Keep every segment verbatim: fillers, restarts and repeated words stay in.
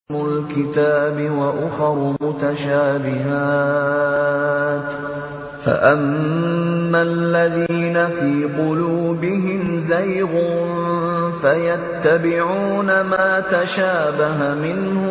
الكتاب وأخر متشابهات فأما الذين في قلوبهم زيغ فيتبعون ما تشابه منه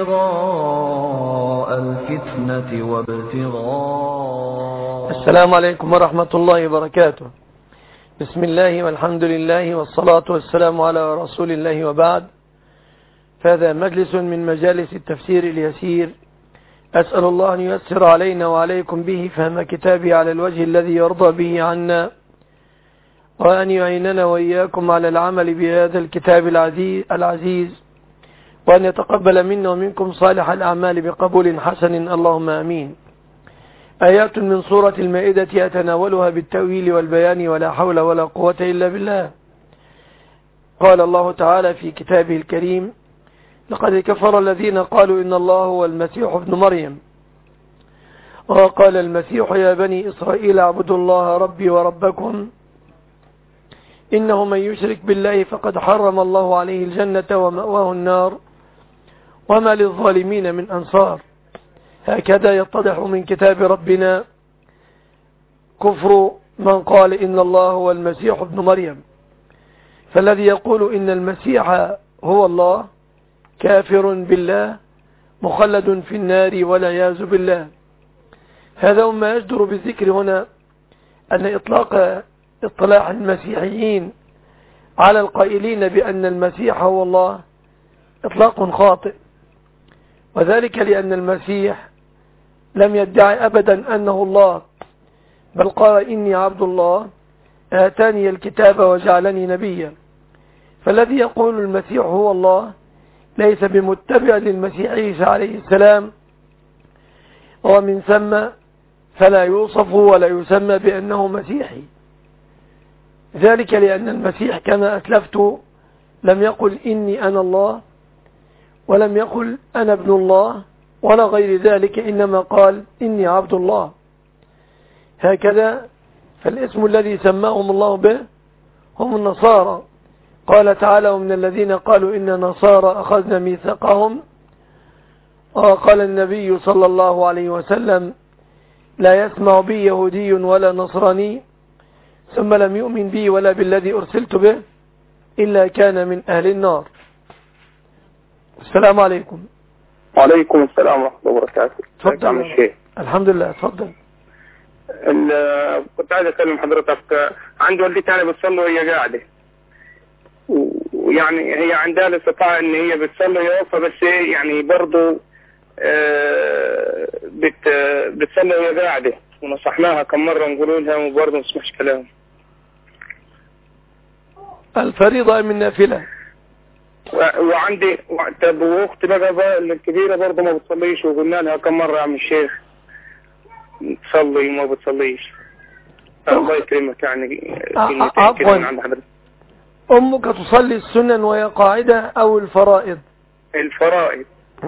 ابتغاء الفتنة وابتغاء. السلام عليكم ورحمة الله وبركاته. بسم الله والحمد لله والصلاة والسلام على رسول الله وبعد. فهذا مجلس من مجالس التفسير اليسير، أسأل الله أن ييسر علينا وعليكم به فهم كتابه على الوجه الذي يرضى به عنا، وأن يعيننا وإياكم على العمل بهذا الكتاب العزيز، وأن يتقبل منا ومنكم صالح الأعمال بقبول حسن، اللهم آمين. آيات من سورة المائدة يتناولها بالتأويل والبيان ولا حول ولا قوة إلا بالله. قال الله تعالى في كتابه الكريم: لقد كفر الذين قالوا إن الله هو المسيح ابن مريم، وقال المسيح يا بني إسرائيل اعبدوا الله ربي وربكم إنه من يشرك بالله فقد حرم الله عليه الجنة ومأواه النار وما للظالمين من أنصار. هكذا يتضح من كتاب ربنا كفر من قال إن الله هو المسيح ابن مريم، فالذي يقول إن المسيح هو الله كافر بالله مخلد في النار والعياذ بالله. هذا ما يجدر بالذكر هنا أن إطلاق اطلاع المسيحيين على القائلين بأن المسيح هو الله إطلاق خاطئ، وذلك لأن المسيح لم يدعي أبدا أنه الله، بل قال إني عبد الله آتاني الكتاب وجعلني نبيا. فالذي يقول المسيح هو الله ليس بمتبع للمسيح عيسى عليه السلام، ومن ثم فلا يوصف ولا يسمى بأنه مسيحي، ذلك لأن المسيح كما أسلفت لم يقل إني أنا الله، ولم يقل أنا ابن الله ولا غير ذلك، إنما قال إني عبد الله. هكذا فالاسم الذي سماهم الله به هم النصارى. قال تعالى: ومن الذين قالوا إن نصارى أخذنا ميثاقهم. وقال النبي صلى الله عليه وسلم: لا يسمع بي يهودي ولا نصراني ثم لم يؤمن بي ولا بالذي أرسلت به إلا كان من أهل النار. السلام عليكم. وعليكم السلام ورحمة الله وبركاته. تفضل الشيخ. الحمد لله. تفضل. كنت عايز أكلم حضرتك. عندي والدتي أنا بتصلي وهي قاعدة، ويعني هي عندها الاستطاعة ان هي بتصلي يوفى، بس يعني برضو بت بتصلي وهي قاعدة، ونصحناها كم مرة نقول لها وبرضو ما تسمعش كلام. الفريضة من نافلة. وعندي طب واختي بقى الكبيرة برضو ما بتصليش، وقلنا لها كم مرة يا عم الشيخ تصلي وما بتصليش. الله يكرمك. يعني عفوا، أمك تصلي السنن وهي قاعدة أو الفرائض؟ الفرائض.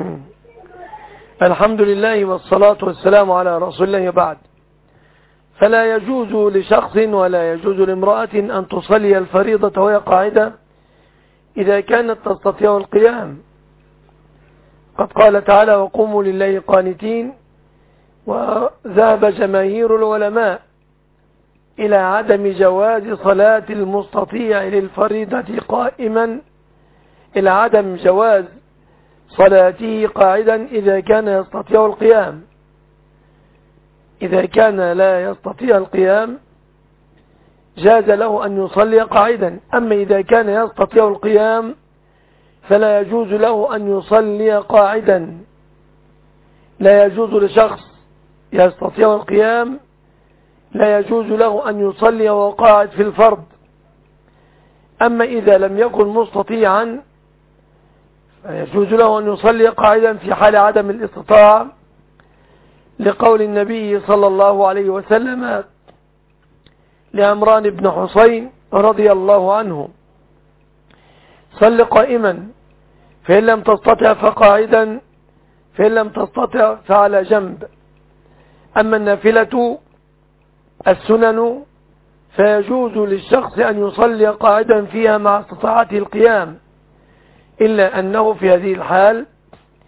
الحمد لله والصلاة والسلام على رسول الله بعد. فلا يجوز لشخص ولا يجوز لامرأة أن تصلي الفريضة وهي قاعدة إذا كانت تستطيع القيام. قد قال تعالى: وقوموا لله قانتين. وذهب جماهير العلماء إلى عدم جواز صلاة المستطيع للفريضة قائما، إلى عدم جواز صلاته قاعدا إذا كان يستطيع القيام. إذا كان لا يستطيع القيام جاز له أن يصلي قاعدا، أما إذا كان يستطيع القيام فلا يجوز له أن يصلي قاعدا. لا يجوز لشخص يستطيع القيام، لا يجوز له أن يصلي وهو قاعد في الفرض. أما إذا لم يكن مستطيعا فيجوز له أن يصلي قاعدا في حال عدم الاستطاعة، لقول النبي صلى الله عليه وسلم لعمران بن حسين رضي الله عنه: صل قائما، فإن لم تستطع فقاعدا، فإن لم تستطع فعلى جنب. أما النافلة السنن فيجوز للشخص أن يصلي قاعدا فيها مع استطاعته القيام، إلا أنه في هذه الحال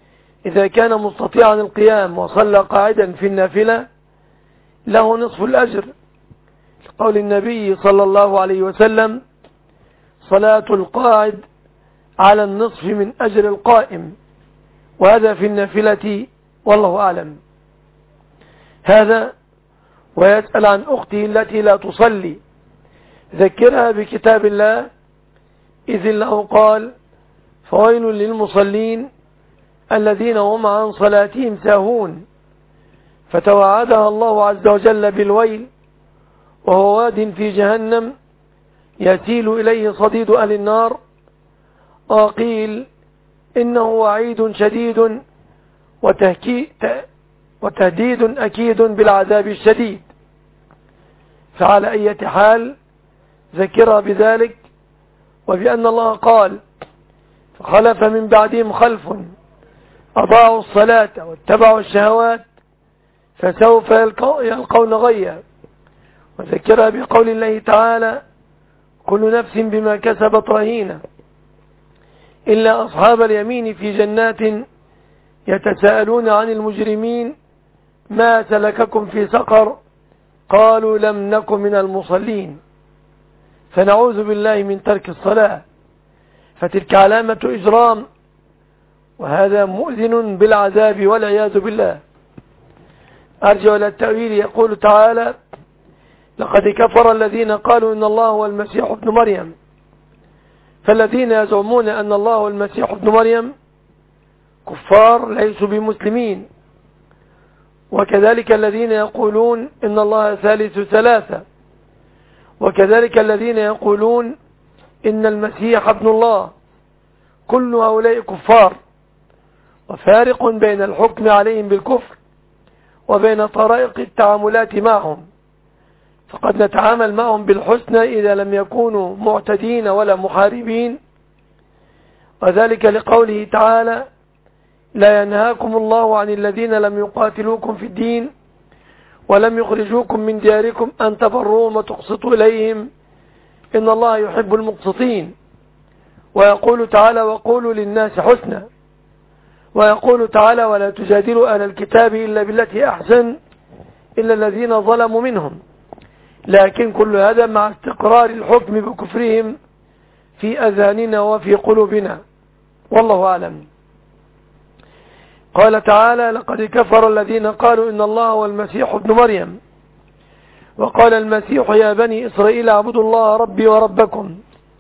إذا كان مستطيعا القيام وصلى قاعدا في النافلة له نصف الأجر، قول النبي صلى الله عليه وسلم: صلاة القاعد على النصف من أجر القائم، وهذا في النافلة والله أعلم. هذا ويسأل عن أخته التي لا تصلي، ذكرها بكتاب الله، إذ الله قال: فويل للمصلين الذين هم عن صلاتهم ساهون، فتوعدها الله عز وجل بالويل، وهو واد في جهنم يسيل إليه صديد أهل النار، وقيل إنه وعيد شديد وتهديد أكيد بالعذاب الشديد. فعلى أي حال ذكرها بذلك، وبأن الله قال: فخلف من بعدهم خلف أضاعوا الصلاة واتبعوا الشهوات فسوف يلقون غيا. وذكرها بقول الله تعالى: كل نفس بما كسبت رهينة، إلا أصحاب اليمين في جنات يتساءلون عن المجرمين ما سلككم في سقر، قالوا لم نكن من المصلين. فنعوذ بالله من ترك الصلاة، فتلك علامة إجرام، وهذا مؤذن بالعذاب والعياذ بالله. أرجع إلى التأويل، يقول تعالى: لقد كفر الذين قالوا إن الله هو المسيح ابن مريم. فالذين يزعمون أن الله هو المسيح ابن مريم كفار ليسوا بمسلمين، وكذلك الذين يقولون إن الله ثالث ثلاثة، وكذلك الذين يقولون إن المسيح ابن الله. كل هؤلاء كفار، وفارق بين الحكم عليهم بالكفر وبين طرائق التعاملات معهم، فقد نتعامل معهم بالحسنى إذا لم يكونوا معتدين ولا محاربين، وذلك لقوله تعالى: لا ينهاكم الله عن الذين لم يقاتلوكم في الدين ولم يخرجوكم من دياركم أن تبروهم وتقسطوا إليهم إن الله يحب المقسطين. ويقول تعالى: وقولوا للناس حسنا. ويقول تعالى: ولا تجادلوا أهل الكتاب إلا بالتي أحسن إلا الذين ظلموا منهم. لكن كل هذا مع استقرار الحكم بكفرهم في أذهاننا وفي قلوبنا، والله أعلم. قال تعالى: لقد كفر الذين قالوا إن الله هو المسيح ابن مريم، وقال المسيح: يا بني إسرائيل اعبدوا الله ربي وربكم.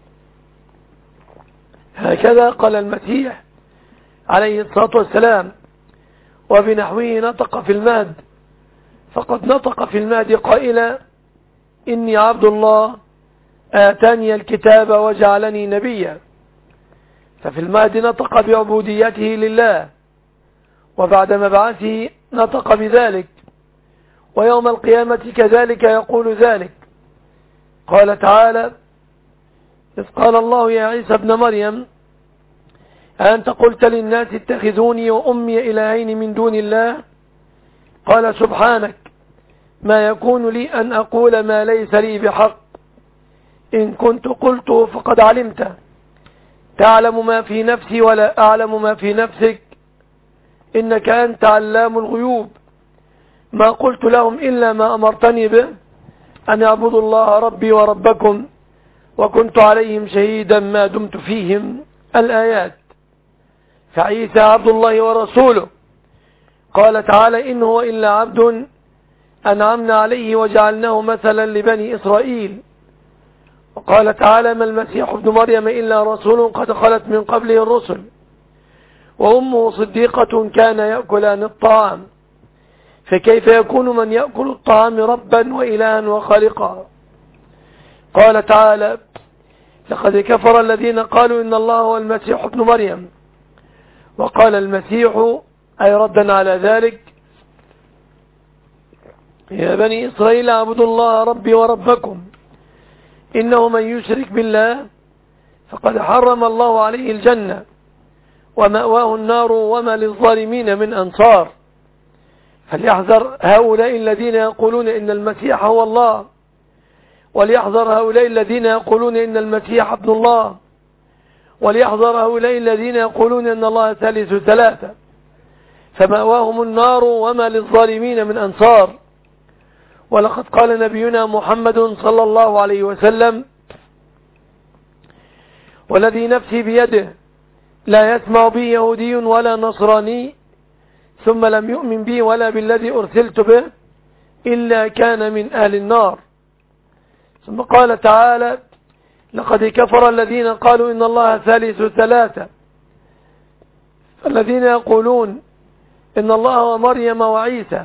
هكذا قال المسيح عليه الصلاة والسلام، وبنحوه نطق في المهد، فقد نطق في المهد قائلا: إني عبد الله آتاني الكتاب وجعلني نبيا. ففي المهد نطق بعبوديته لله، وبعد مبعثه نطق بذلك، ويوم القيامة كذلك يقول ذلك. قال تعالى: إذ قال الله يا عيسى ابن مريم أنت قلت للناس اتخذوني وأمي إلهين من دون الله؟ قال: سبحانك، ما يكون لي أن أقول ما ليس لي بحق، إن كنت قلته فقد علمته، تعلم ما في نفسي ولا أعلم ما في نفسك، إنك أنت علام الغيوب. ما قلت لهم إلا ما أمرتني به، أن يعبدوا الله ربي وربكم، وكنت عليهم شهيدا ما دمت فيهم. الآيات. فعيسى عبد الله ورسوله. قال تعالى: إن هو إلا عبد أنعمنا عليه وجعلناه مثلا لبني إسرائيل. وقال تعالى: ما المسيح ابن مريم إلا رسول قد خلت من قبله الرسل وأمه صديقة كان يأكلان الطعام، فكيف يكون من يأكل الطعام ربا وإلها وخالقا؟ قال تعالى: لقد كفر الذين قالوا إن الله هو المسيح ابن مريم. وقال المسيح أي ردا على ذلك: يا بني إسرائيل اعبدوا الله ربي وربكم، إنه من يشرك بالله فقد حرم الله عليه الجنة ومأواه النار وما للظالمين من أنصار. فليحذر هؤلاء الذين يقولون إن المسيح هو الله، وليحذر هؤلاء الذين يقولون إن المسيح ابن الله، وليحذر هؤلاء الذين يقولون إن الله ثالث ثلاثة. فمأواهم النار وما للظالمين من أنصار. ولقد قال نبينا محمد صلى الله عليه وسلم: والذي نفسي بيده لا يسمع بي يهودي ولا نصراني ثم لم يؤمن بي ولا بالذي أرسلت به إلا كان من أهل النار. ثم قال تعالى: لقد كفر الذين قالوا إن الله ثالث ثلاثة، الذين يقولون إن الله ومريم وعيسى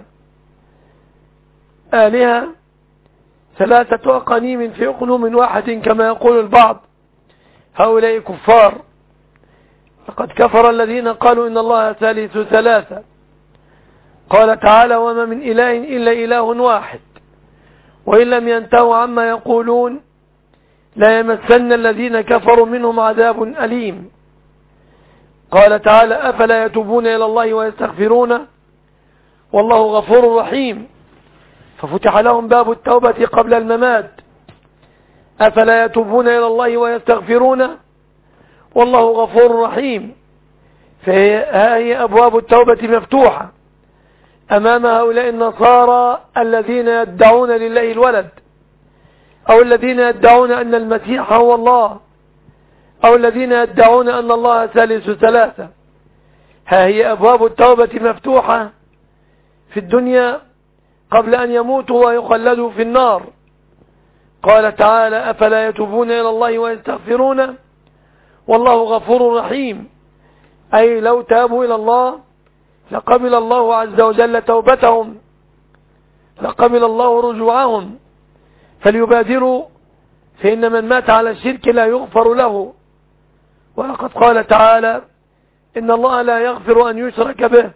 آلهة ثلاثة أقانيم في أقنوم واحد كما يقول البعض، هؤلاء كفار. لقد كفر الذين قالوا إن الله ثالث ثلاثة. قال تعالى: وما من إله إلا إله واحد وإن لم ينتهوا عما يقولون لا يمسن الذين كفروا منهم عذاب أليم. قال تعالى: أفلا يتوبون إلى الله ويستغفرونه والله غفور رحيم. ففتح لهم باب التوبة قبل الممات. أفلا يتوبون إلى الله ويستغفرونه والله غفور رحيم. فها هي أبواب التوبة مفتوحة أمام هؤلاء النصارى الذين يدعون لله الولد، أو الذين يدعون أن المسيح هو الله، أو الذين يدعون أن الله ثالث ثلاثة. ها هي أبواب التوبة مفتوحة في الدنيا قبل أن يموتوا ويخلدوا في النار. قال تعالى: أفلا يتوبون إلى الله ويستغفرونه والله غفور رحيم. أي لو تابوا إلى الله لقبل الله عز وجل توبتهم، لقبل الله رجوعهم، فليبادروا، فإن من مات على الشرك لا يغفر له. ولقد قال تعالى: إن الله لا يغفر أن يشرك به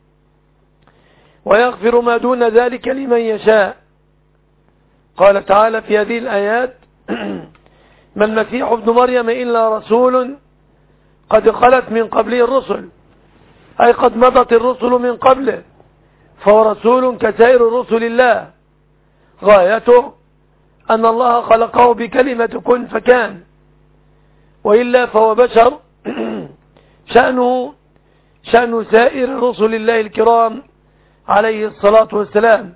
ويغفر ما دون ذلك لمن يشاء. قال تعالى في هذه الآيات: ما المسيح ابن مريم إلا رسول قد خلت من قبله الرسل، أي قد مضت الرسل من قبله، فهو رسول كسائر رسل الله. غايته أن الله خلقه بكلمة كن فكان، وإلا فهو بشر شأنه شأن سائر رسل الله الكرام عليه الصلاة والسلام.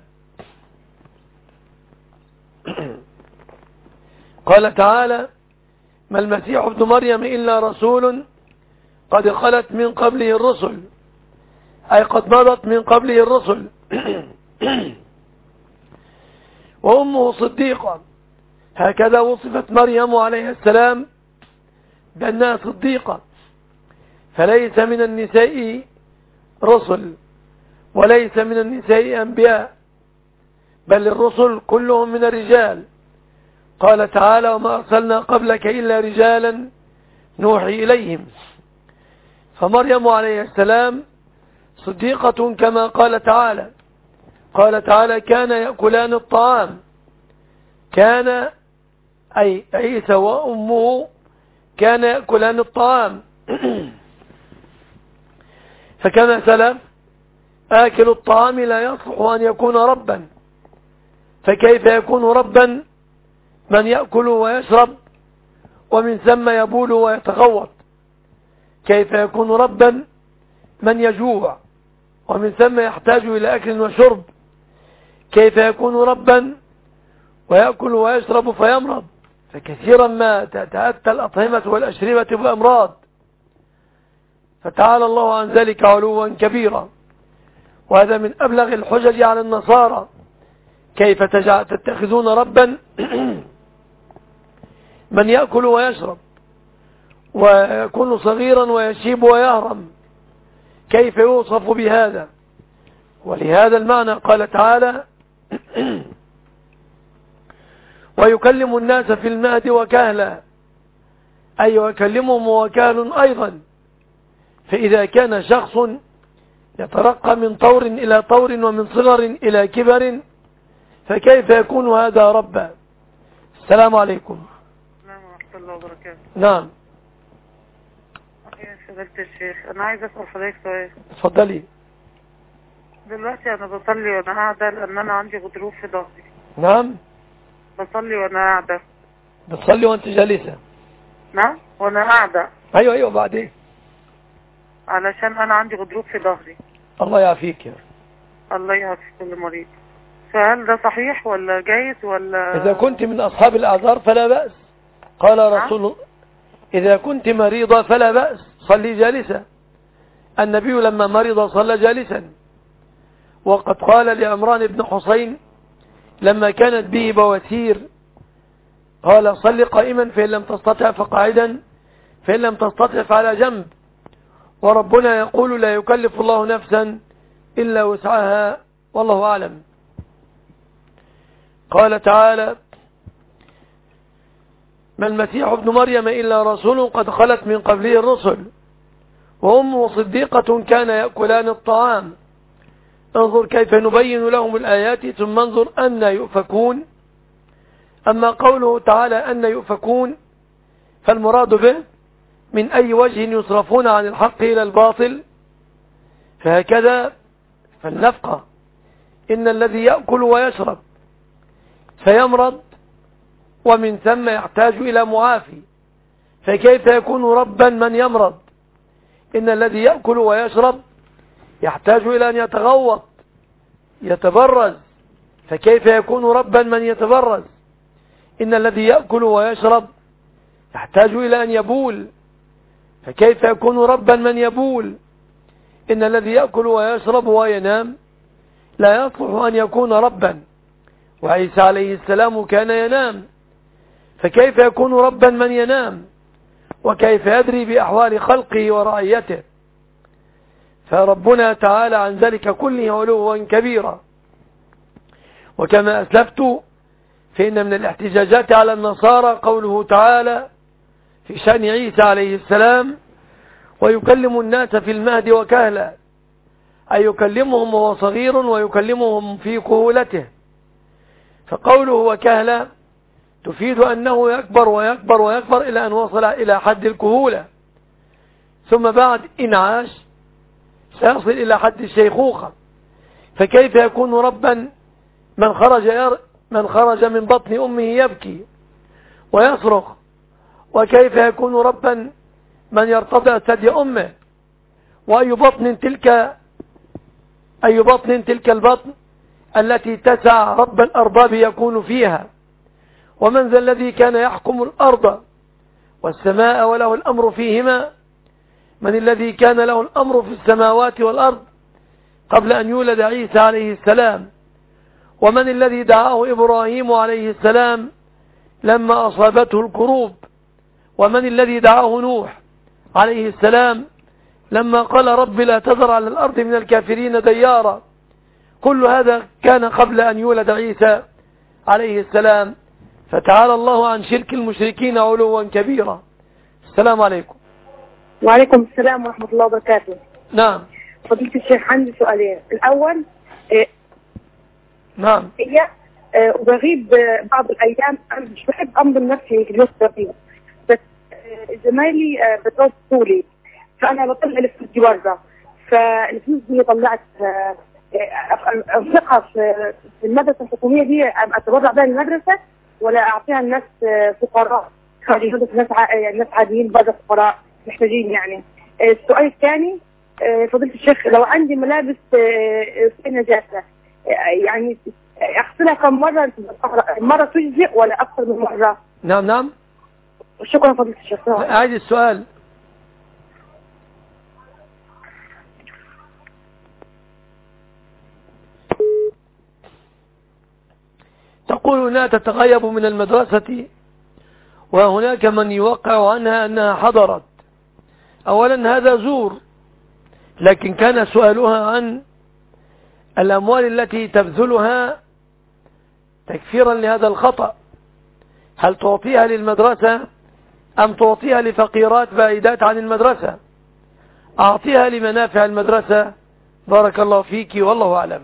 قال تعالى: ما المسيح ابن مريم إلا رسول قد خلت من قبله الرسل، أي قد مضت من قبله الرسل. وأمه صديقة، هكذا وصفت مريم عليه السلام بأنها صديقة. فليس من النساء رسل وليس من النساء أنبياء، بل الرسل كلهم من الرجال. قال تعالى: وما أرسلنا قبلك إلا رجالا نوحي إليهم. فمريم عليه السلام صديقة كما قال تعالى. قال تعالى: كان يأكلان الطعام. كان أي عيسى وأمه كان يأكلان الطعام. فكما سلف: آكل الطعام لا يصلح أن يكون ربا، فكيف يكون ربا من يأكل ويشرب ومن ثم يبول ويتغوط؟ كيف يكون ربا من يجوع ومن ثم يحتاج إلى أكل وشرب؟ كيف يكون ربا ويأكل ويشرب فيمرض؟ فكثيرا ما تتأتى الأطعمة والأشربة بأمراض. فتعالى الله عن ذلك علوا كبيرا. وهذا من أبلغ الحجج على النصارى: كيف تتخذون ربا من يأكل ويشرب ويكون صغيرا ويشيب ويهرم؟ كيف يوصف بهذا؟ ولهذا المعنى قال تعالى: ويكلم الناس في المهد وكهلا، أي ويكلمهم وكهل أيضا. فإذا كان شخص يترقى من طور إلى طور ومن صغر إلى كبر، فكيف يكون هذا ربا؟ السلام عليكم. السلام ورحمة الله وبركاته. نعم يا فضيلة الشيخ، أنا عايز أسأل حضرتك سؤال. اتفضلي. دلوقتي أنا بصلي وأنا قاعدة لأن أنا عندي غضروف في ظهري. نعم، بصلي وأنا قاعدة. بتصلي وأنت جالسة؟ نعم، وأنا قاعدة. أيوة أيوة. بعدين علشان أنا عندي غضروف في ظهري. الله يعافيك يا الله يعافي كل مريض. فهل ده صحيح ولا جايز ولا؟ إذا كنت من أصحاب الأعذار فلا بأس. قال رسول إذا كنت مريضة فلا بأس، صلي جالسة. النبي لما مرض صلى جالسا، وقد قال لعمران بن حسين لما كانت به بواسير قال صل قائما فإن لم تستطع فقاعدا فإن لم تستطع فعلى جنب. وربنا يقول لا يكلف الله نفسا إلا وسعها، والله أعلم. قال تعالى ما المسيح ابن مريم إلا رسول قد خلت من قبله الرسل وأمه صديقة كان يأكلان الطعام انظر كيف نبين لهم الآيات ثم انظر أن يؤفكون. أما قوله تعالى أن يؤفكون فالمراد به من أي وجه يصرفون عن الحق إلى الباطل، فهكذا فلنفقه إن الذي يأكل ويشرب فيمرض ومن ثم يحتاج إلى معافي، فكيف يكون ربا من يمرض؟ إن الذي يأكل ويشرب يحتاج إلى أن يتغوط يتبرز، فكيف يكون ربا من يتبرز؟ إن الذي يأكل ويشرب يحتاج إلى أن يبول، فكيف يكون ربا من يبول؟ إن الذي يأكل ويشرب وينام لا يصلح أن يكون ربا، وعيسى عليه السلام كان ينام، فكيف يكون ربا من ينام؟ وكيف يدري بأحوال خلقه ورعيته؟ فربنا تعالى عن ذلك كله علوا كبيرا. وكما أسلفت فإن من الاحتجاجات على النصارى قوله تعالى في شأن عيسى عليه السلام ويكلم الناس في المهد وكهلا، أي يكلمهم وهو صغير ويكلمهم في كهولته، فقوله وكهلا تفيد أنه يكبر ويكبر ويكبر إلى أن وصل إلى حد الكهولة، ثم بعد إنعاش سيصل إلى حد الشيخوخة، فكيف يكون ربا من خرج ير من خرج من بطن أمه يبكي ويصرخ؟ وكيف يكون ربا من يرتضع ثدي أمه؟ وأي بطن تلك أي بطن تلك البطن التي تسع رب الأرباب يكون فيها؟ ومن ذا الذي كان يحكم الأرض والسماء وله الأمر فيهما؟ من الذي كان له الأمر في السماوات والأرض قبل أن يولد عيسى عليه السلام؟ ومن الذي دعاه إبراهيم عليه السلام لما أصابته الكروب؟ ومن الذي دعاه نوح عليه السلام لما قال رب لا تذر على الأرض من الكافرين ديارا؟ كل هذا كان قبل أن يولد عيسى عليه السلام. فتعالى الله عن شرك المشركين علوا كبيرا. السلام عليكم. وعليكم السلام ورحمة الله وبركاته. نعم فضيلة الشيخ عندي سؤالين. الأول إيه نعم هي إيه وبغيب بعض الأيام، أنا مش بحب أنظم نفسي في الوقت الطويل، بس إيه زمايلي إيه بتوصلوا لي فأنا بطلع الفلوس دي برا، فالفلوس دي طلعت إيه أنفقها في المدرسة الحكومية دي أتبرع بها للمدرسة ولا أعطيها الناس فقراء خارجين ناس ناس عاديين برا فقراء محتاجين يعني؟ السؤال الثاني فضيلة الشيخ لو عندي ملابس في نجاسة يعني أغسلها كم مرة؟ مرة تجزئ ولا أكثر من مرة؟ نعم نعم شكرا فضيلة الشيخ. أعيد السؤال. تقول لا تتغيب من المدرسة وهناك من يوقع عنها أنها حضرت. أولا هذا زور، لكن كان سؤالها عن الأموال التي تبذلها تكفيرا لهذا الخطأ، هل تعطيها للمدرسة أم تعطيها لفقيرات بعيدات عن المدرسة؟ أعطيها لمنافع المدرسة. بارك الله فيك والله أعلم.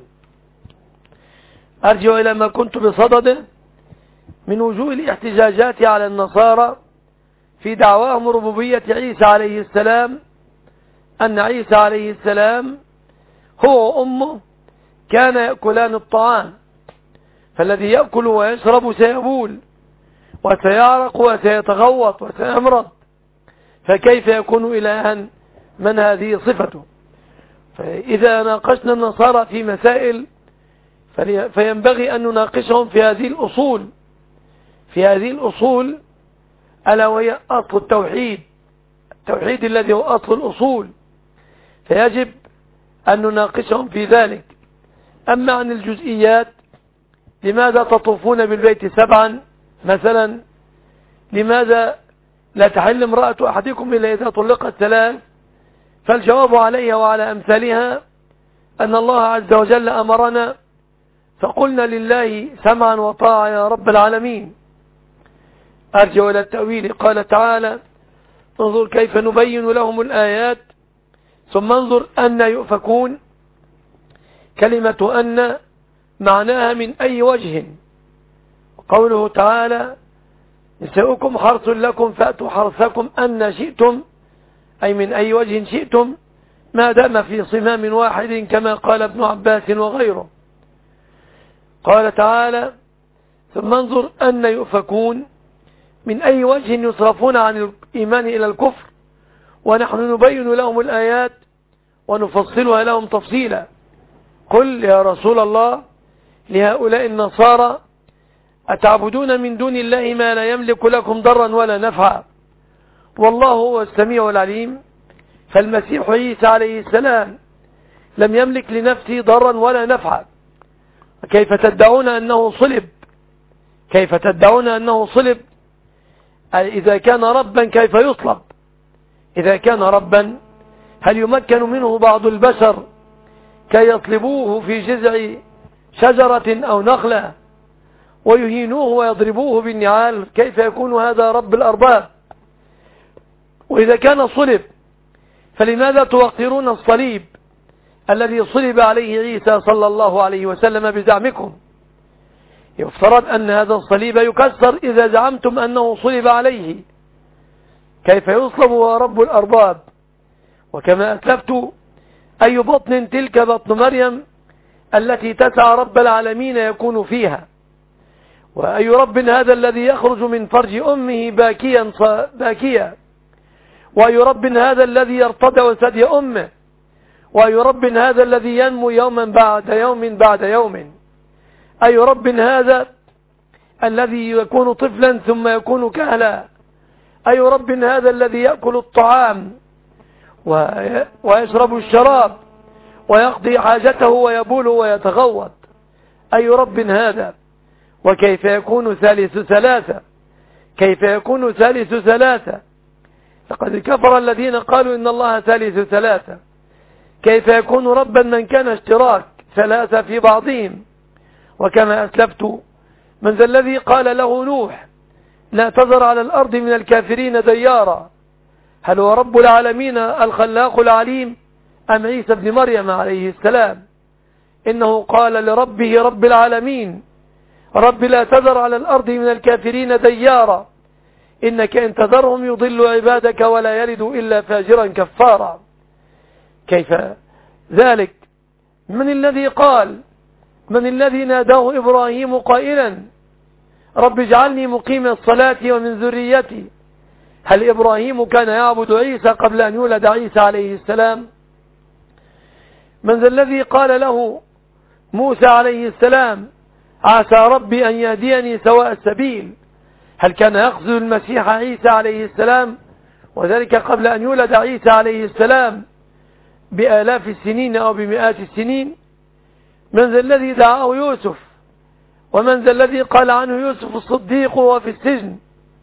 أرجع إلى ما كنت بصدده من وجوه الاحتجاجات على النصارى في دعواهم ربوبية عيسى عليه السلام، أن عيسى عليه السلام هو وأمه كان يأكلان الطعام، فالذي يأكل ويشرب سيبول وسيعرق وسيتغوط وسيمرض، فكيف يكون إلها من هذه صفته؟ فإذا ناقشنا النصارى في مسائل فينبغي أن نناقشهم في هذه الأصول في هذه الأصول ألا وهي أصل التوحيد التوحيد الذي هو أصل الأصول، فيجب أن نناقشهم في ذلك. أما عن الجزئيات، لماذا تطوفون بالبيت سبعا مثلا، لماذا لا تحل امرأة أحدكم إلا إذا طلقت ثلاث، فالجواب عليها وعلى أمثالها أن الله عز وجل أمرنا فقلنا لله سمعا وطاعة يا رب العالمين. أرجع إلى التأويل، قال تعالى: انظر كيف نبين لهم الآيات ثم انظر أن يؤفكون. كلمة أن معناها من أي وجه. قوله تعالى: نساؤكم حرث لكم فأتوا حرثكم أن شئتم، أي من أي وجه شئتم، ما دام في صمام واحد كما قال ابن عباس وغيره. قال تعالى: ثم انظر أن يؤفكون، من أي وجه يصرفون عن الإيمان إلى الكفر، ونحن نبين لهم الآيات ونفصلها لهم تفصيلا. قل يا رسول الله لهؤلاء النصارى: أتعبدون من دون الله ما لا يملك لكم ضرا ولا نفعا والله هو السميع العليم. فالمسيح عيسى عليه السلام لم يملك لنفسه ضرا ولا نفعا. كيف تدعون أنه صلب؟ كيف تدعون أنه صلب؟ إذا كان ربا كيف يصلب؟ إذا كان ربا هل يمكن منه بعض البشر كي يطلبوه في جذع شجرة أو نخلة ويهينوه ويضربوه بالنعال؟ كيف يكون هذا رب الأرباب؟ وإذا كان صلب فلماذا توقرون الصليب الذي صلب عليه عيسى صلى الله عليه وسلم بزعمكم؟ يفترض أن هذا الصليب يكسر إذا زعمتم أنه صلب عليه. كيف يصلب وهو رب الأرباب؟ وكما أسلفت، أي بطن تلك بطن مريم التي تسعى رب العالمين يكون فيها؟ وأي رب هذا الذي يخرج من فرج أمه باكيا باكيا؟ وأي رب هذا الذي يرتدع ثدي أمه؟ وأي رب هذا الذي ينمو يوما بعد يوم بعد يوم؟ أي رب هذا الذي يكون طفلا ثم يكون كهلا؟ أي رب هذا الذي يأكل الطعام ويشرب الشراب ويقضي حاجته ويبول ويتغوط؟ أي رب هذا؟ وكيف يكون ثالث ثلاثة؟ كيف يكون ثالث ثلاثة؟ لقد كفر الذين قالوا إن الله ثالث ثلاثة. كيف يكون ربا من كان اشتراك ثلاثة في بعضهم؟ وكما أسلفت، من ذا الذي قال له نوح: لا تذر على الأرض من الكافرين ديارا؟ هل هو رب العالمين الخلاق العليم أم عيسى ابن مريم عليه السلام؟ إنه قال لربه رب العالمين: رب لا تذر على الأرض من الكافرين ديارا إنك إن تذرهم يضل عبادك ولا يلد إلا فاجرا كفارا. كيف ذلك؟ من الذي قال؟ من الذي ناداه إبراهيم قائلا: رب اجعلني مقيم الصلاة ومن ذريتي؟ هل إبراهيم كان يعبد عيسى قبل أن يولد عيسى عليه السلام؟ من ذا الذي قال له موسى عليه السلام: عسى ربي أن يهديني سواء السبيل؟ هل كان يقصد المسيح عيسى عليه السلام، وذلك قبل أن يولد عيسى عليه السلام بآلاف السنين أو بمئات السنين؟ من ذا الذي دعاه يوسف؟ ومن ذا الذي قال عنه يوسف الصديق وهو في السجن: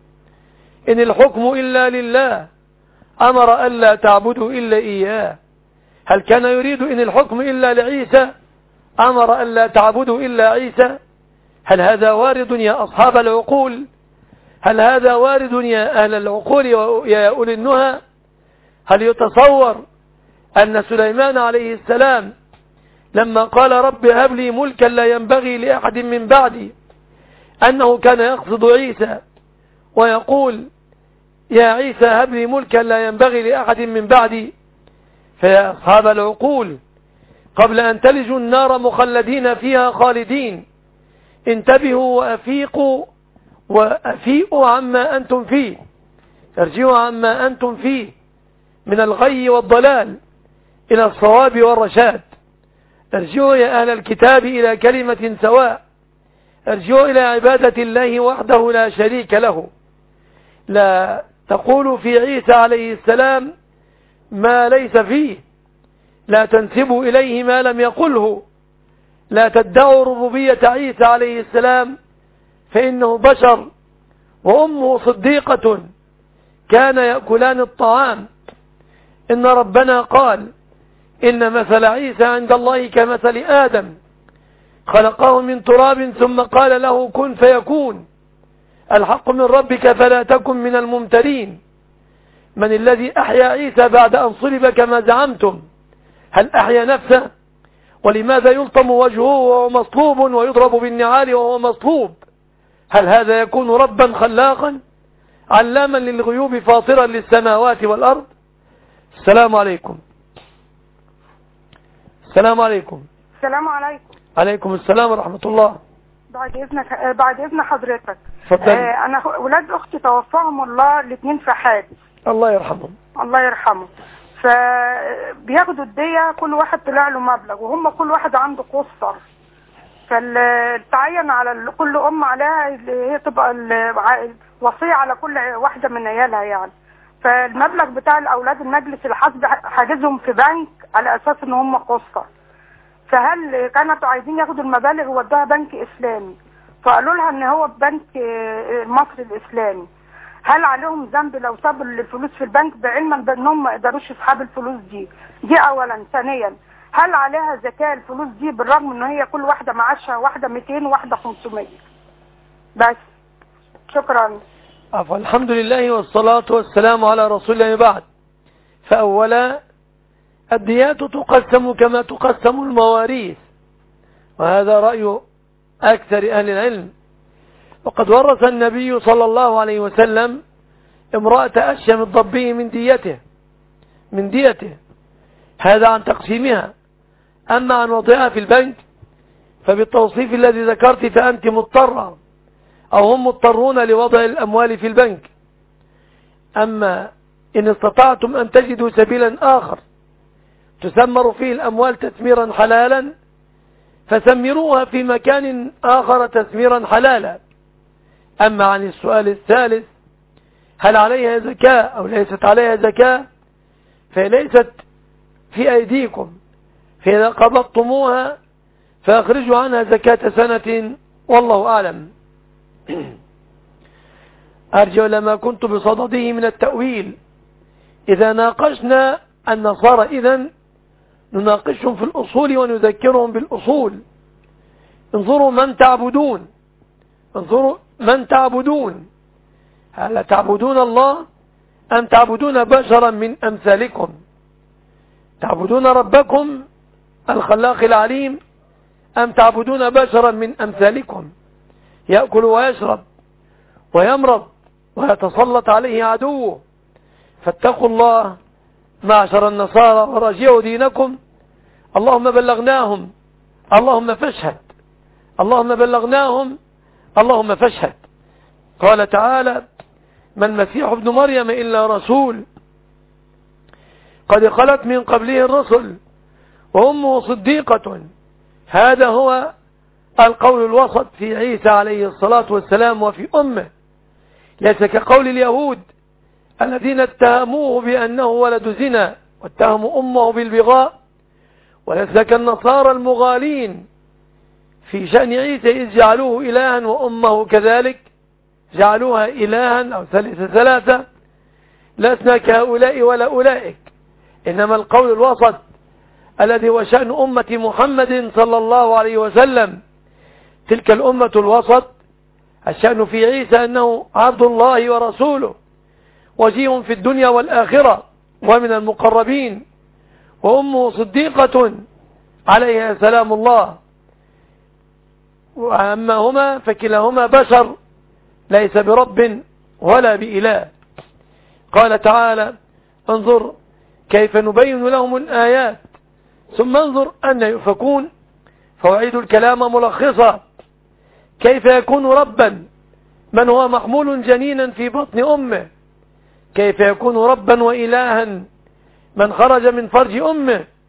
إن الحكم إلا لله أمر ألا تعبدوا إلا إياه؟ هل كان يريد إن الحكم إلا لعيسى أمر ألا تعبدوا إلا عيسى؟ هل هذا وارد يا أصحاب العقول؟ هل هذا وارد يا أهل العقول ويا أولي النهى؟ هل يتصور أن سليمان عليه السلام لما قال رب هب لي ملكا لا ينبغي لأحد من بعدي أنه كان يقصد عيسى ويقول: يا عيسى هب لي ملكا لا ينبغي لأحد من بعدي؟ فيا أصحاب العقول، قبل أن تلجوا النار مخلدين فيها خالدين، انتبهوا وأفيقوا وأفيقوا عما أنتم فيه، ارجعوا عما أنتم فيه من الغي والضلال إلى الصواب والرشاد. ارجعوا يا أهل الكتاب إلى كلمة سواء، ارجعوا إلى عبادة الله وحده لا شريك له. لا تقولوا في عيسى عليه السلام ما ليس فيه، لا تنسبوا إليه ما لم يقله، لا تدعوا ربوبية عيسى عليه السلام فإنه بشر وأمه صديقة كان يأكلان الطعام. إن ربنا قال إن مثل عيسى عند الله كمثل آدم خلقه من تراب ثم قال له كن فيكون. الحق من ربك فلا تكن من الممترين. من الذي أحيا عيسى بعد أن صلب كما زعمتم؟ هل أحيا نفسه؟ ولماذا يلطم وجهه وهو مصلوب ويضرب بالنعال وهو مصلوب؟ هل هذا يكون ربا خلاقا علاما للغيوب فاطرا للسماوات والأرض؟ السلام عليكم. السلام عليكم. السلام عليكم. عليكم السلام ورحمة الله. بعد إذنك بعد إذن حضرتك. اتفضل. آه أنا ولاد أختي توفاهم الله الاثنين في حادث. الله يرحمهم. الله يرحمه. فبياخدوا الدية كل واحد طلع له مبلغ وهم كل واحد عنده قصر. فالتعين على كل أم عليها اللي هي تبقى الوصية على كل واحدة من عيالها يعني. فالمبلغ بتاع الأولاد المجلس الحسب حاجزهم في بنك على أساس إن هم قصر. فهل كانوا عايزين ياخدوا المبالغ وودوها بنك إسلامي، فقالوا لها إن هو بنك المصري الإسلامي. هل عليهم ذنب لو سابوا الفلوس في البنك بعلما بأنهم ما يقدروش يسحبوا الفلوس دي؟ دي أولا. ثانيا، هل عليها زكاة الفلوس دي بالرغم إن هي كل واحدة معاشها واحدة مئتين وواحدة خمسمية؟ بس شكرا. عفوا. الحمد لله والصلاة والسلام على رسول الله بعد. فأولا الديات تقسم كما تقسم المواريث، وهذا رأي أكثر أهل العلم. وقد ورث النبي صلى الله عليه وسلم امرأة أشيم الضبي من ديته من ديته هذا عن تقسيمها. أما عن وضعها في البنك فبالتوصيف الذي ذكرت فأنت مضطرة أو هم مضطرون لوضع الأموال في البنك. أما إن استطعتم أن تجدوا سبيلا آخر تسمر فيه الأموال تسميرا حلالا فسمروها في مكان آخر تسميرا حلالا. أما عن السؤال الثالث هل عليها زكاة أو ليست عليها زكاة فليست في أيديكم، فإذا قبضتموها فأخرجوا عنها زكاة سنة والله أعلم. أرجع لما كنت بصدده من التأويل. إذا ناقشنا النصارى إذن نناقشهم في الأصول ونذكرهم بالأصول. انظروا من تعبدون، انظروا من تعبدون، هل تعبدون الله أم تعبدون بشرا من أمثالكم؟ تعبدون ربكم الخلاق العليم أم تعبدون بشرا من أمثالكم يأكل ويشرب ويمرض ويتسلط عليه عدوه؟ فاتقوا الله معشر النصارى وراجعوا دينكم. اللهم بلغناهم اللهم فاشهد، اللهم بلغناهم اللهم فاشهد. قال تعالى: ما المسيح ابن مريم إلا رسول قد خلت من قبله الرسل وأمه صديقة. هذا هو القول الوسط في عيسى عليه الصلاة والسلام وفي أمه، ليس كقول اليهود الذين اتهموه بأنه ولد زنا واتهموا أمه بالبغاء، وليس كالنصارى المغالين في شأن عيسى إذ جعلوه إلها وأمه كذلك جعلوها إلها أو ثالث ثلاثة. لسنا كهؤلاء ولا أولئك، إنما القول الوسط الذي هو شأن أمة محمد صلى الله عليه وسلم. تلك الأمة الوسط الشأن في عيسى أنه عبد الله ورسوله وجيه في الدنيا والآخرة ومن المقربين، وأمه صديقة عليها سلام الله. وأما هما فكلاهما بشر ليس برب ولا بإله. قال تعالى: انظر كيف نبين لهم الآيات ثم انظر أن يؤفكون. فوعيد الكلام ملخصا: كيف يكون ربا من هو محمول جنينا في بطن أمه؟ كيف يكون ربا وإلها من خرج من فرج أمه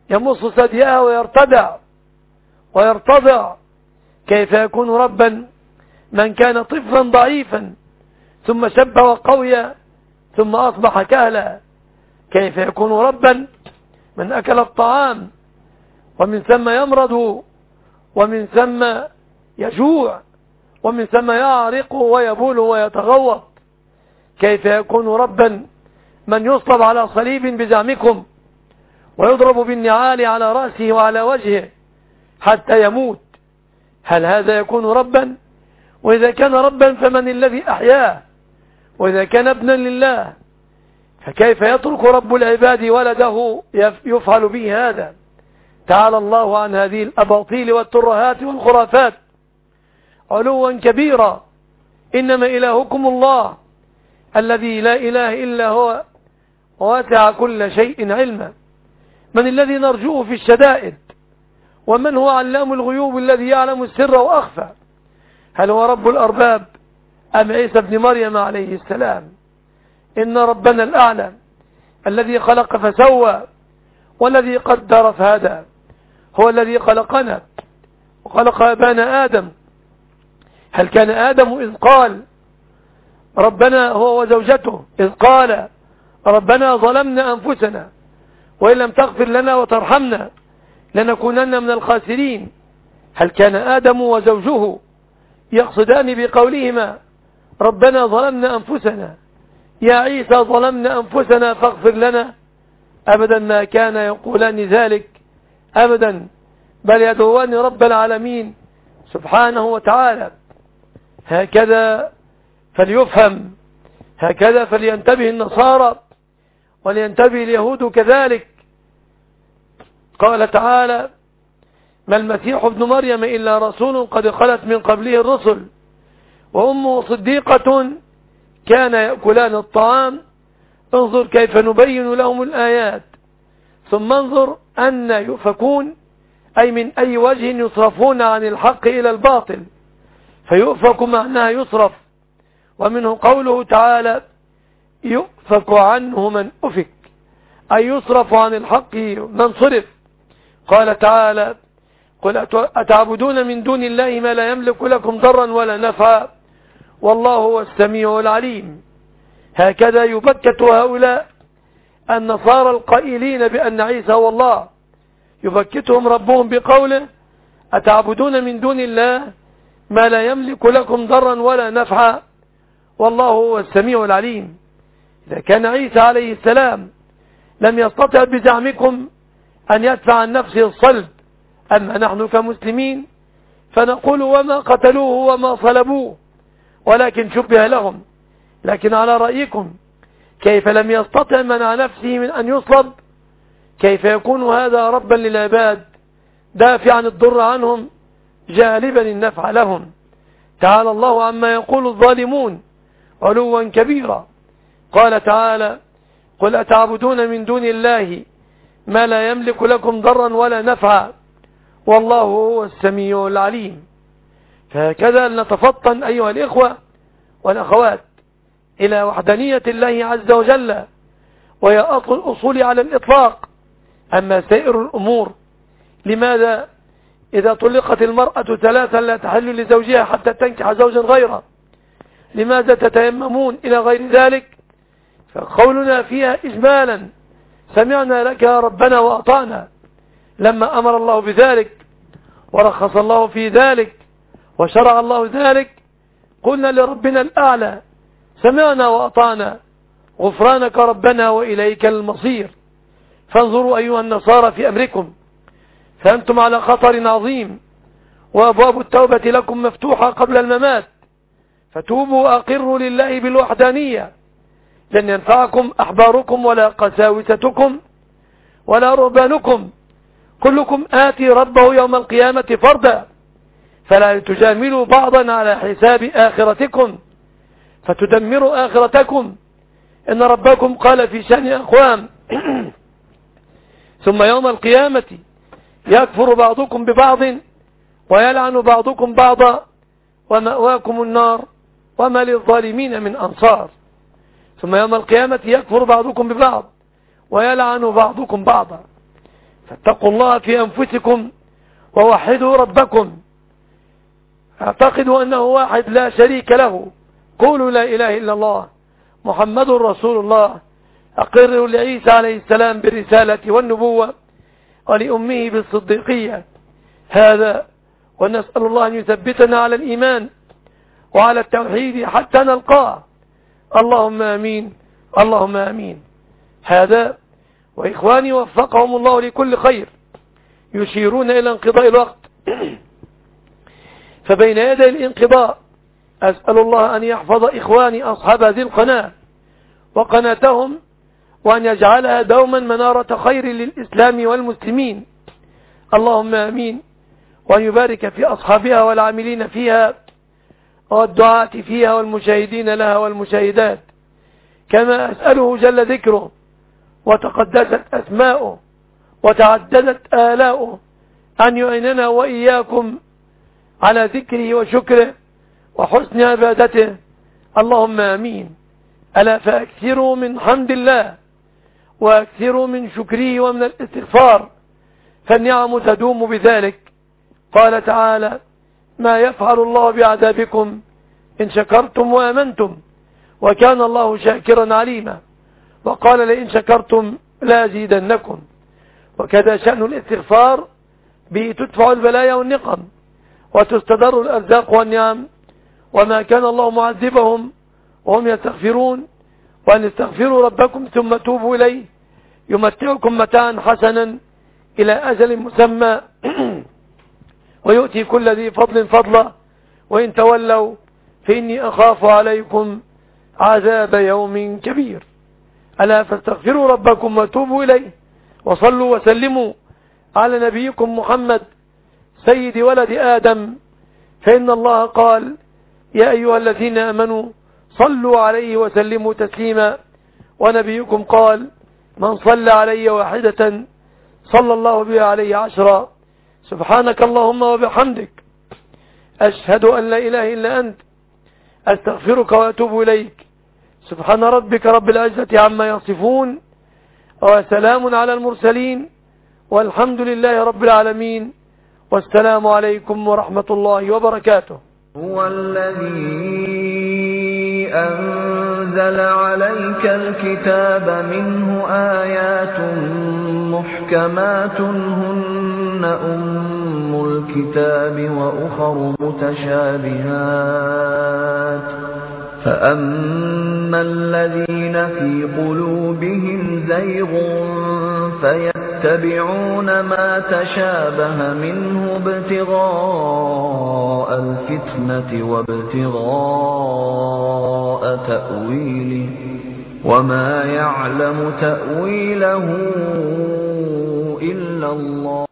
يمص ثديها ويرتدع ويرتضع. كيف يكون ربا من كان طفلا ضعيفا ثم شب وقوي ثم أصبح كهلا؟ كيف يكون ربا من أكل الطعام ومن ثم يمرض ومن ثم يجوع ومن ثم يعرق ويبول ويتغوط؟ كيف يكون ربا من يصلب على صليب بزعمكم ويضرب بالنعال على رأسه وعلى وجهه حتى يموت؟ هل هذا يكون ربا؟ وإذا كان ربا فمن الذي أحياه؟ وإذا كان ابنا لله فكيف يترك رب العباد ولده يفعل به هذا؟ تعالى الله عن هذه الأباطيل والترهات والخرافات علوا كبيرا. إنما إلهكم الله الذي لا إله إلا هو ووسع كل شيء علما. من الذي نرجوه في الشدائد؟ ومن هو علام الغيوب الذي يعلم السر وأخفى؟ هل هو رب الأرباب أم عيسى بن مريم عليه السلام؟ إن ربنا الأعلى الذي خلق فسوى والذي قدر فهدى هو الذي خلقنا وخلق أبانا آدم. هل كان آدم إذ قال ربنا هو وزوجته إذ قال ربنا ظلمنا أنفسنا وإن لم تغفر لنا وترحمنا لنكونن من الخاسرين؟ هل كان آدم وزوجه يقصدان بقولهما ربنا ظلمنا أنفسنا يا عيسى ظلمنا أنفسنا فاغفر لنا؟ أبدا ما كان يقولان ذلك أبدا، بل يدعوان رب العالمين سبحانه وتعالى. هكذا فليفهم، هكذا فلينتبه النصارى ولينتبه اليهود كذلك. قال تعالى ما المسيح ابن مريم إلا رسول قد خلت من قبله الرسل وأمه صديقة كان يأكلان الطعام انظر كيف نبين لهم الآيات ثم انظر أن يؤفكون، أي من أي وجه يصرفون عن الحق إلى الباطل، فيؤفك معناها يصرف. ومنه قوله تعالى يؤفك عنه من أفك، أي يصرف عن الحق من صرف. قال تعالى قل أتعبدون من دون الله ما لا يملك لكم ضرا ولا نفعا والله هو السميع العليم. هكذا يبكت هؤلاء النصارى القائلين بأن عيسى هو الله، يبكتهم ربهم بقوله أتعبدون من دون الله ما لا يملك لكم ضرا ولا نفعا والله هو السميع العليم. إذا كان عيسى عليه السلام لم يستطع بزعمكم أن يدفع عن نفسه الصلب، أما نحن كمسلمين فنقول وما قتلوه وما صلبوه ولكن شبه لهم. لكن على رأيكم كيف لم يستطع منع نفسه من أن يصلب؟ كيف يكون هذا ربا للعباد دافعا الضر عنهم جالبا النفع لهم؟ تعالى الله عما يقول الظالمون علوا كبيرا. قال تعالى قل أتعبدون من دون الله ما لا يملك لكم ضرا ولا نفعا والله هو السميع العليم. فهكذا نتفطن أيها الإخوة والأخوات إلى وحدانية الله عز وجل، وهي أصل الأصول على الإطلاق. أما سائر الأمور، لماذا إذا طلقت المرأة ثلاثا لا تحل لزوجها حتى تنكح زوجا غيره؟ لماذا تتيممون إلى غير ذلك؟ فقولنا فيها إجمالا سمعنا لك يا ربنا وأطعنا. لما أمر الله بذلك ورخص الله في ذلك وشرع الله ذلك قلنا لربنا الأعلى سمعنا وأطعنا غفرانك ربنا وإليك المصير. فانظروا أيها النصارى في أمركم، فأنتم على خطر عظيم وأبواب التوبة لكم مفتوحة قبل الممات، فتوبوا وأقروا لله بالوحدانية. لن ينفعكم أحباركم ولا قساوستكم ولا رهبانكم، كلكم آتي ربه يوم القيامة فردا، فلا تجاملوا بعضا على حساب آخرتكم فتدمروا آخرتكم. إن ربكم قال في شأن أقوام ثم يوم القيامة يكفر بعضكم ببعض ويلعن بعضكم بعضا ومأواكم النار وما للظالمين من أنصار. ثم يوم القيامة يكفر بعضكم ببعض ويلعن بعضكم بعضا. فاتقوا الله في أنفسكم ووحدوا ربكم، اعتقدوا أنه واحد لا شريك له، قولوا لا إله إلا الله محمد رسول الله، أقروا لعيسى عليه السلام بالرسالة والنبوة ولأمه بالصديقية. هذا ونسأل الله أن يثبتنا على الإيمان وعلى التوحيد حتى نلقاه، اللهم آمين اللهم آمين. هذا وإخواني وفقهم الله لكل خير يشيرون إلى انقضاء الوقت، فبين يدي الانقضاء أسأل الله أن يحفظ إخواني أصحاب هذه القناة وقناتهم، وأن يجعلها دوما منارة خير للإسلام والمسلمين، اللهم آمين، وأن يبارك في أصحابها والعاملين فيها والدعاة فيها والمشاهدين لها والمشاهدات، كما أسأله جل ذكره وتقدست أسماؤه وتعددت آلاؤه أن يعيننا وإياكم على ذكره وشكره وحسن عبادته، اللهم آمين. ألا فأكثروا من حمد الله وأكثروا من شكره ومن الاستغفار، فالنعم تدوم بذلك. قال تعالى: ما يفعل الله بعذابكم إن شكرتم وآمنتم وكان الله شاكرا عليما. وقال: لئن شكرتم لازيدنكم. وكذا شأن الاستغفار، به تدفع البلايا والنقم وتستدر الأرزاق والنعم، وما كان الله معذبهم وهم يستغفرون، وأن استغفروا ربكم ثم توبوا إليه يمتعكم متاعا حسنا إلى أجل مسمى ويؤتي كل ذي فضل فضله، وإن تولوا فإني أخاف عليكم عذاب يوم كبير. ألا فاستغفروا ربكم وتوبوا إليه وصلوا وسلموا على نبيكم محمد سيد ولد آدم، فإن الله قال: يا أيها الذين آمنوا صلوا عليه وسلموا تسليما. ونبيكم قال: من صلى علي واحدة صلى الله بها عليه عشرا. سبحانك اللهم وبحمدك، أشهد أن لا إله إلا أنت، أستغفرك وأتوب إليك. سبحان ربك رب العزة عما يصفون، وسلام على المرسلين، والحمد لله رب العالمين، والسلام عليكم ورحمة الله وبركاته. هو الذي أنزل عليك الكتاب منه آيات محكمات هن أم الكتاب وأخر متشابهات، فأما الذين في قلوبهم زيغ فيتبعون ما تشابه منه ابتغاء الفتنة وابتغاء تأويله، وما يعلم تأويله إلا الله.